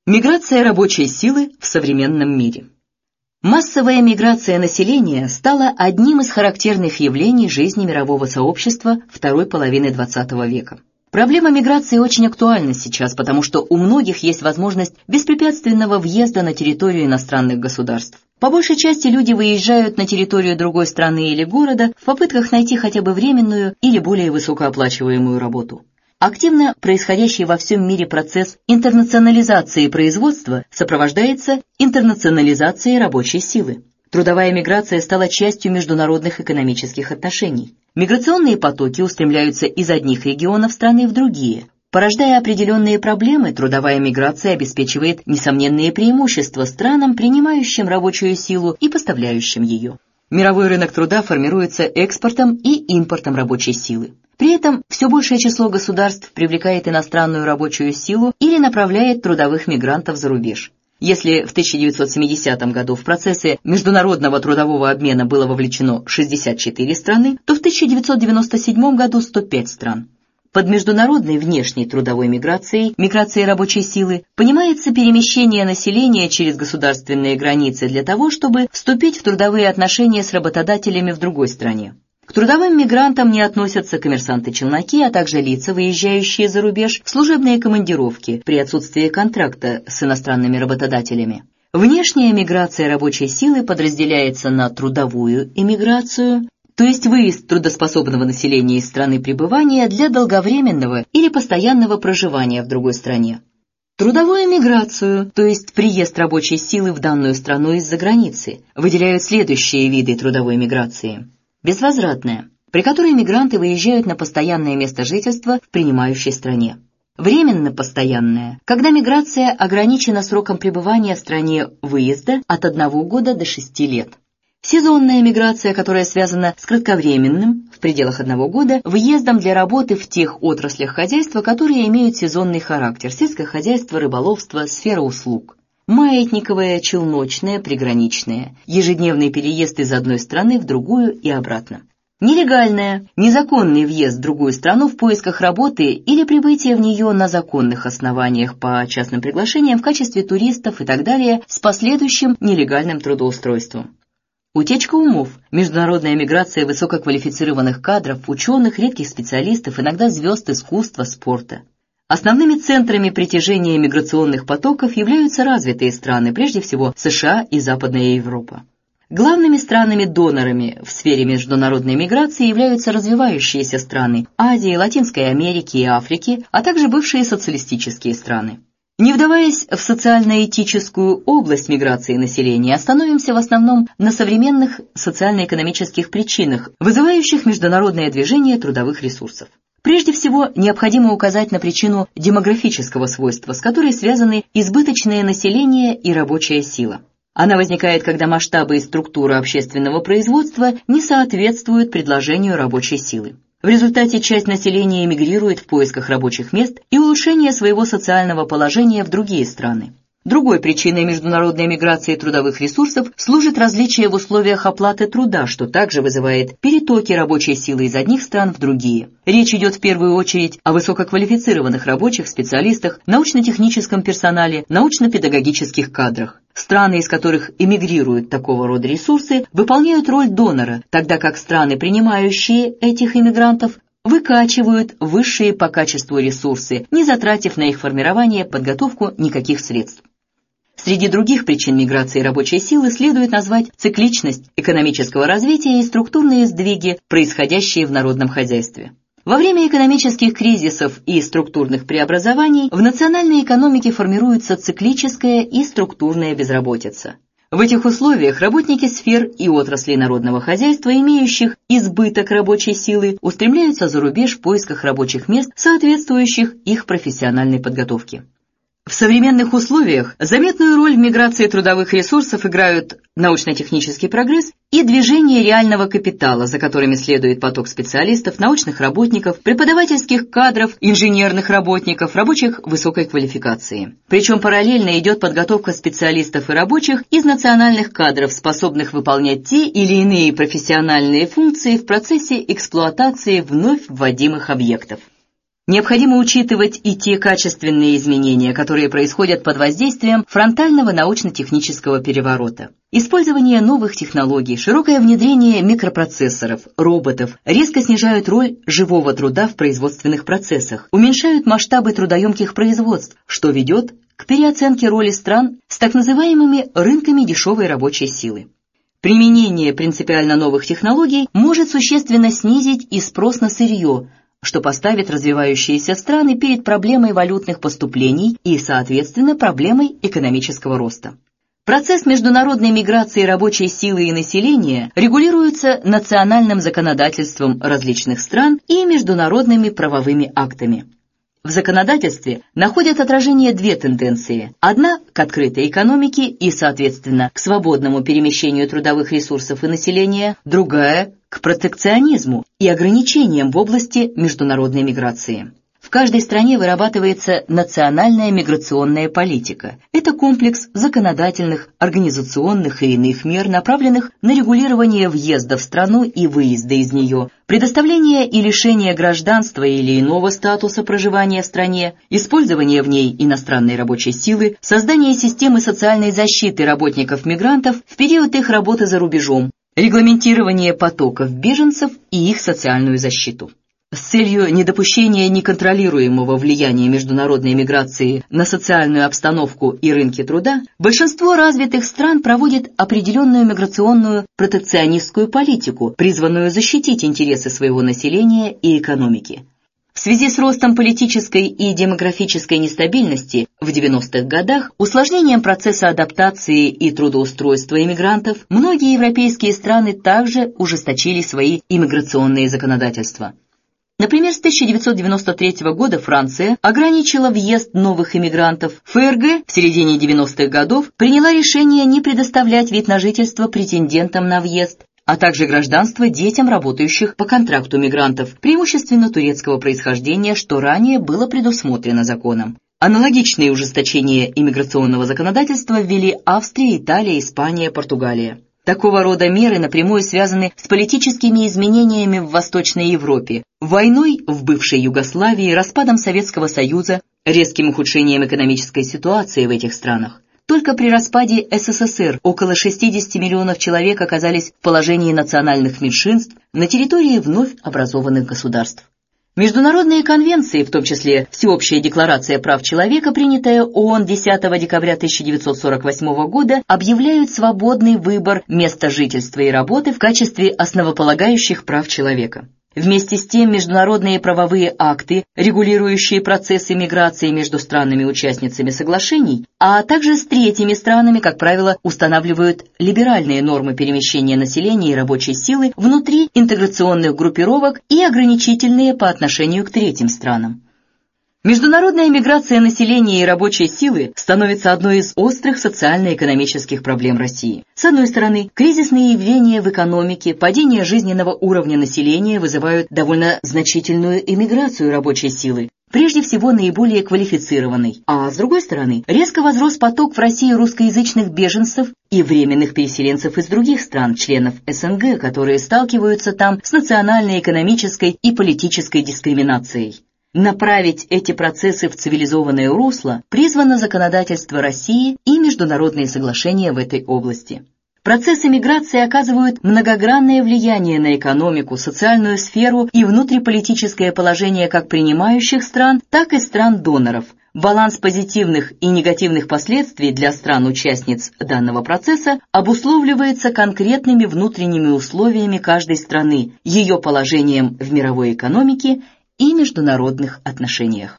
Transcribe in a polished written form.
Миграция рабочей силы в современном мире. Массовая миграция населения стала одним из характерных явлений жизни мирового сообщества второй половины XX века. Проблема миграции очень актуальна сейчас, потому что у многих есть возможность беспрепятственного въезда на территорию иностранных государств. По большей части люди выезжают на территорию другой страны или города в попытках найти хотя бы временную или более высокооплачиваемую работу. Активно происходящий во всем мире процесс интернационализации производства сопровождается интернационализацией рабочей силы. Трудовая миграция стала частью международных экономических отношений. Миграционные потоки устремляются из одних регионов страны в другие. Порождая определенные проблемы, трудовая миграция обеспечивает несомненные преимущества странам, принимающим рабочую силу и поставляющим ее. Мировой рынок труда формируется экспортом и импортом рабочей силы. При этом все большее число государств привлекает иностранную рабочую силу или направляет трудовых мигрантов за рубеж. Если в 1970 году в процессы международного трудового обмена было вовлечено 64 страны, то в 1997 году 105 стран. Под международной внешней трудовой миграцией, миграцией рабочей силы, понимается перемещение населения через государственные границы для того, чтобы вступить в трудовые отношения с работодателями в другой стране. К трудовым мигрантам не относятся коммерсанты-челноки, а также лица, выезжающие за рубеж в служебные командировки при отсутствии контракта с иностранными работодателями. Внешняя миграция рабочей силы подразделяется на трудовую иммиграцию, то есть выезд трудоспособного населения из страны пребывания для долговременного или постоянного проживания в другой стране. Трудовую миграцию, то есть приезд рабочей силы в данную страну из-за границы, выделяют следующие виды трудовой миграции. Безвозвратная, при которой мигранты выезжают на постоянное место жительства в принимающей стране. Временно постоянная, когда миграция ограничена сроком пребывания в стране выезда от 1 года до 6 лет. Сезонная миграция, которая связана с кратковременным, в пределах 1 года, въездом для работы в тех отраслях хозяйства, которые имеют сезонный характер: сельское хозяйство, рыболовство, сфера услуг. Маятниковая, челночная, приграничная, ежедневный переезд из одной страны в другую и обратно. Нелегальная, незаконный въезд в другую страну в поисках работы или прибытие в нее на законных основаниях по частным приглашениям в качестве туристов и так далее с последующим нелегальным трудоустройством. Утечка умов, международная миграция высококвалифицированных кадров, ученых, редких специалистов, иногда звезд искусства, спорта. Основными центрами притяжения миграционных потоков являются развитые страны, прежде всего США и Западная Европа. Главными странами-донорами в сфере международной миграции являются развивающиеся страны Азии, Латинской Америки и Африки, а также бывшие социалистические страны. Не вдаваясь в социально-этическую область миграции населения, остановимся в основном на современных социально-экономических причинах, вызывающих международное движение трудовых ресурсов. Прежде всего, необходимо указать на причину демографического свойства, с которой связаны избыточное население и рабочая сила. Она возникает, когда масштабы и структура общественного производства не соответствуют предложению рабочей силы. В результате часть населения эмигрирует в поисках рабочих мест и улучшения своего социального положения в другие страны. Другой причиной международной миграции трудовых ресурсов служит различие в условиях оплаты труда, что также вызывает перетоки рабочей силы из одних стран в другие. Речь идет в первую очередь о высококвалифицированных рабочих, специалистах, научно-техническом персонале, научно-педагогических кадрах. Страны, из которых эмигрируют такого рода ресурсы, выполняют роль донора, тогда как страны, принимающие этих иммигрантов, выкачивают высшие по качеству ресурсы, не затратив на их формирование, подготовку никаких средств. Среди других причин миграции рабочей силы следует назвать цикличность экономического развития и структурные сдвиги, происходящие в народном хозяйстве. Во время экономических кризисов и структурных преобразований в национальной экономике формируется циклическая и структурная безработица. В этих условиях работники сфер и отраслей народного хозяйства, имеющих избыток рабочей силы, устремляются за рубеж в поисках рабочих мест, соответствующих их профессиональной подготовке. В современных условиях заметную роль в миграции трудовых ресурсов играют научно-технический прогресс и движение реального капитала, за которыми следует поток специалистов, научных работников, преподавательских кадров, инженерных работников, рабочих высокой квалификации. Причем параллельно идет подготовка специалистов и рабочих из национальных кадров, способных выполнять те или иные профессиональные функции в процессе эксплуатации вновь вводимых объектов. Необходимо учитывать и те качественные изменения, которые происходят под воздействием фронтального научно-технического переворота. Использование новых технологий, широкое внедрение микропроцессоров, роботов резко снижают роль живого труда в производственных процессах, уменьшают масштабы трудоемких производств, что ведет к переоценке роли стран с так называемыми рынками дешевой рабочей силы. Применение принципиально новых технологий может существенно снизить и спрос на сырье, что поставит развивающиеся страны перед проблемой валютных поступлений и, соответственно, проблемой экономического роста. Процесс международной миграции рабочей силы и населения регулируется национальным законодательством различных стран и международными правовыми актами. В законодательстве находят отражение две тенденции. Одна – к открытой экономике и, соответственно, к свободному перемещению трудовых ресурсов и населения, другая – к протекционизму и ограничениям в области международной миграции. В каждой стране вырабатывается национальная миграционная политика. Это комплекс законодательных, организационных и иных мер, направленных на регулирование въезда в страну и выезда из нее, предоставление и лишение гражданства или иного статуса проживания в стране, использование в ней иностранной рабочей силы, создание системы социальной защиты работников-мигрантов в период их работы за рубежом, регламентирование потоков беженцев и их социальную защиту. С целью недопущения неконтролируемого влияния международной миграции на социальную обстановку и рынки труда, большинство развитых стран проводит определенную миграционную протекционистскую политику, призванную защитить интересы своего населения и экономики. В связи с ростом политической и демографической нестабильности в 90-х годах, усложнением процесса адаптации и трудоустройства иммигрантов, многие европейские страны также ужесточили свои иммиграционные законодательства. Например, с 1993 года Франция ограничила въезд новых иммигрантов. ФРГ в середине 90-х годов приняла решение не предоставлять вид на жительство претендентам на въезд, а также гражданство детям работающих по контракту мигрантов, преимущественно турецкого происхождения, что ранее было предусмотрено законом. Аналогичные ужесточения иммиграционного законодательства ввели Австрия, Италия, Испания, Португалия. Такого рода меры напрямую связаны с политическими изменениями в Восточной Европе, войной в бывшей Югославии, распадом Советского Союза, резким ухудшением экономической ситуации в этих странах. Только при распаде СССР около 60 миллионов человек оказались в положении национальных меньшинств на территории вновь образованных государств. Международные конвенции, в том числе Всеобщая декларация прав человека, принятая ООН 10 декабря 1948 года, объявляют свободный выбор места жительства и работы в качестве основополагающих прав человека. Вместе с тем, международные правовые акты, регулирующие процессы миграции между странами-участницами соглашений, а также с третьими странами, как правило, устанавливают либеральные нормы перемещения населения и рабочей силы внутри интеграционных группировок и ограничительные по отношению к третьим странам. Международная миграция населения и рабочей силы становится одной из острых социально-экономических проблем России. С одной стороны, кризисные явления в экономике, падение жизненного уровня населения вызывают довольно значительную эмиграцию рабочей силы, прежде всего наиболее квалифицированной, а с другой стороны, резко возрос поток в Россию русскоязычных беженцев и временных переселенцев из других стран, членов СНГ, которые сталкиваются там с национальной, экономической и политической дискриминацией. Направить эти процессы в цивилизованное русло призвано законодательство России и международные соглашения в этой области. Процессы миграции оказывают многогранное влияние на экономику, социальную сферу и внутриполитическое положение как принимающих стран, так и стран-доноров. Баланс позитивных и негативных последствий для стран-участниц данного процесса обусловливается конкретными внутренними условиями каждой страны, ее положением в мировой экономике и международных отношениях.